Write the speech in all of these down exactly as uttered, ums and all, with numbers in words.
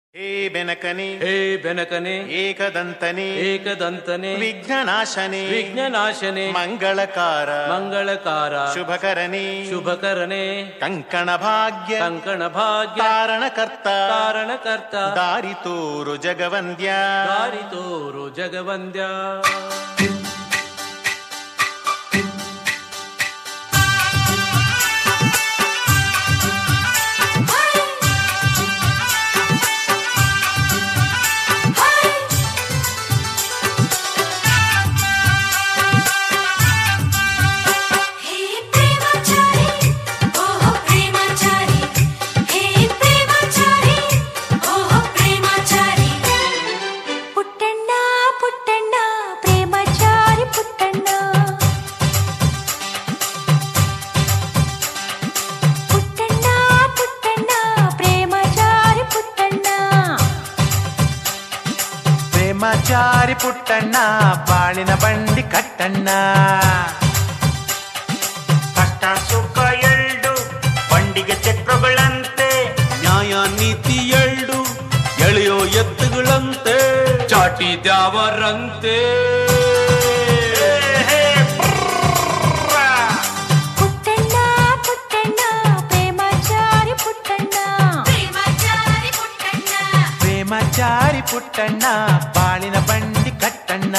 ಹೇ ಬೆನಕನೆ ಹೇ ಬೆನಕನೆ ಏಕದಂತನೆ ಏಕದಂತನೆ ವಿಘ್ನನಾಶನೆ ವಿಘ್ನನಾಶನೆ ಮಂಗಳಕಾರ ಮಂಗಳಕಾರ ಶುಭಕರನೆ ಶುಭಕರನೆ ಕಂಕಣ ಭಾಗ್ಯ ಕಂಕಣ ಭಾಗ್ಯ ಕಾರಣಕರ್ತ ಕಾರಣಕರ್ತ ದಾರಿ ತೋರು ಜಗವಂದ್ಯ ದಾರಿ ತೋರು ಜಗವಂದ್ಯ. ಪ್ರೇಮಾಚಾರಿ ಪುಟ್ಟಣ್ಣ ಬಾಳಿನ ಬಂಡಿ ಕಟ್ಟಣ್ಣ, ಕಷ್ಟ ಸುಖ ಎಳ್ಳು ಬಂಡಿಗೆ ಚಕ್ರಗಳಂತೆ, ನ್ಯಾಯ ನೀತಿ ಎಳ್ಳು ಎಳೆಯೋ ಎತ್ತುಗಳಂತೆ, ಚಾಟಿ ದ್ಯಾವರಂತೆ. ಪುಟ್ಟಣ್ಣ ಪುಟ್ಟಣ್ಣ ಪ್ರೇಮಾಚಾರಿ ಪುಟ್ಟಣ್ಣ ಪ್ರೇಮಾಚಾರಿ ಪುಟ್ಟಣ್ಣ ಬಾಳಿನ ಬಂಡಿ ಕಟ್ಟಣ್ಣ.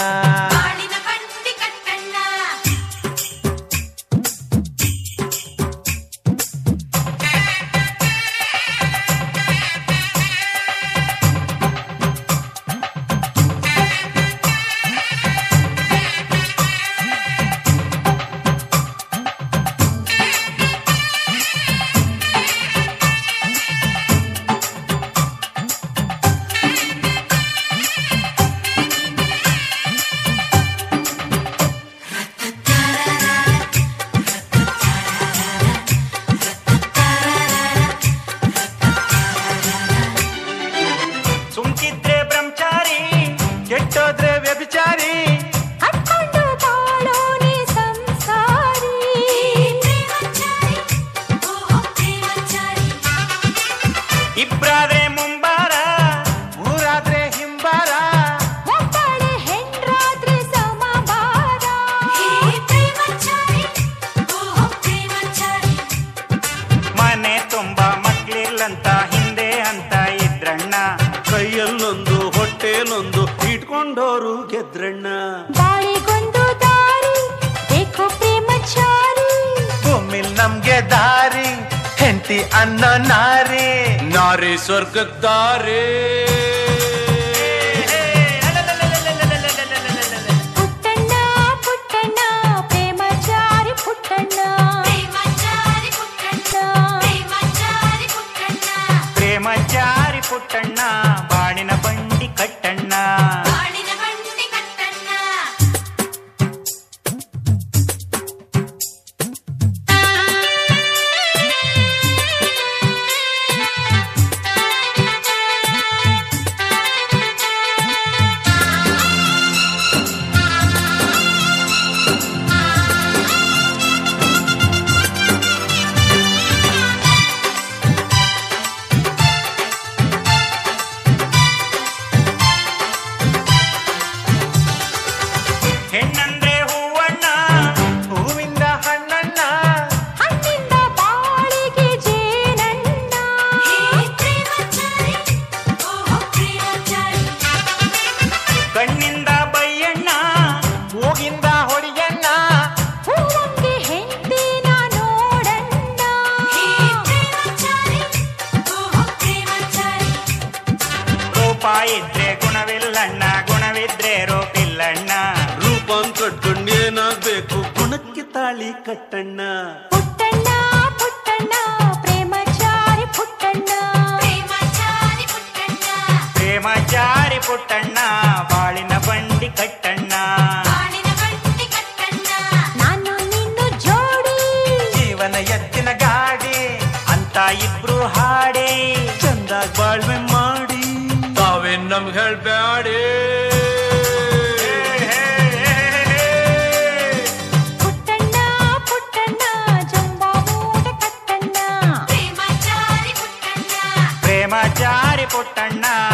ಸುಮ್ಕಿದ್ರೆ ಬ್ರಹ್ಮಚಾರಿ ಕೆಟ್ಟೋದ್ರೆ ವ್ಯಭಿಚಾರಿ, ಕಟ್ಕೊಂಡು ಬಾಳೋನಿ ಸಂಸಾರಿ. ಇಬ್ರಾದ್ರೆ ಮುಂಬಾರ ಮೂರಾದ್ರೆ ಹಿಂಬಾರ, ಒಬ್ಬಳೆ ಹೆಣ್ರಾದ್ರೆ ಸಮಬಾರ. ಮನೆ ತುಂಬಾ ಮಕ್ಳಿಲ್ಲಂತ ಹಿಂದೆ ಅಂತ ಇದ್ರಣ್ಣ, ಕೈಯಲ್ಲೊಂದು ಹೊಟ್ಟೆಲೊಂದು ಇಟ್ಕೊಂಡೋರು ಗೆದ್ರಣ್ಣ. ಬಾಳಿಗೊಂದು ದಾರಿ ಬೇಕು ಪ್ರೇಮಚಾರಿ, ಭೂಮಿಲ್ ನಮ್ಗೆ ದಾರಿ ಹೆಂಡತಿ ಅನ್ನೋ ನಾರಿ. ನಾರಿ ಸ್ವರ್ಗದ್ದಾರೆ. ಪುಟ್ಟಣ್ಣ ಪುಟ್ಟಣ್ಣ ಪ್ರೇಮಚಾರಿ ಪುಟ್ಟಣ್ಣ ಪ್ರೇಮಚಾರಿ ಪುಟ್ಟಣ್ಣ ಬಾಳಿನ ಬಂಡಿ ಕಟ್ಟಣ್ಣ. ಹೆಣ್ಣಂದ್ರೆ ಹೂವಣ್ಣ ಹೂವಿಂದ ಹಣ್ಣಣ್ಣ, ಹಣ್ಣಿಂದ ಬಾಳಿಗೆ ಜೇನಣ್ಣ. ಕಣ್ಣಿಂದ ಬೈಯಣ್ಣ ಮೂಗಿಂದ ಹೊಡಿಯಣ್ಣ, ಹೂವಂಗೆ ಹೆಂಡತಿನ ನೋಡಣ್ಣ. ರೂಪ ಇದ್ರೆ ಗುಣವಿಲ್ಲಣ್ಣ ಗುಣವಿದ್ರೆ ರೂಪಿಲ್ಲಣ್ಣ, ರೂಪನ್ ಕಟ್ಕೊಂಡು ಏನಾಗ್ಬೇಕು ಗುಣಕ್ಕೆ ತಾಳಿ ಕಟ್ಟಣ್ಣ. ಪುಟ್ಟಣ್ಣ ಪುಟ್ಟಣ್ಣ ಪ್ರೇಮಚಾರಿ ಪುಟ್ಟಣ್ಣ ಪ್ರೇಮಚಾರಿ ಪುಟ್ಟಣ್ಣ ಬಾಳಿನ ಬಂಡಿ ಕಟ್ಟಣ್ಣ. ನಾನು ನಿನ್ನು ಜೋಡಿ ಜೀವನ ಎತ್ತಿನ ಗಾಡಿ ಅಂತ ಇಬ್ರು ಹಾಡಿ, ಚಂದಾಗ್ ಬಾಳ್ವೆ ಮಾಡಿ ತಾವೇ ನಮ್ಗೆ ಹೇಳ್ಬ್ಯಾಡಿ. ಪುಟ್ಟಣ್ಣ ಪುಟ್ಟಣ್ಣ ಜಂಬಾ ಮೂಟ ಕಟ್ಟಣ್ಣ. ಪ್ರೇಮಚಾರಿ ಪುಟ್ಟಣ್ಣ ಪುಟ್ಟಣ್ಣ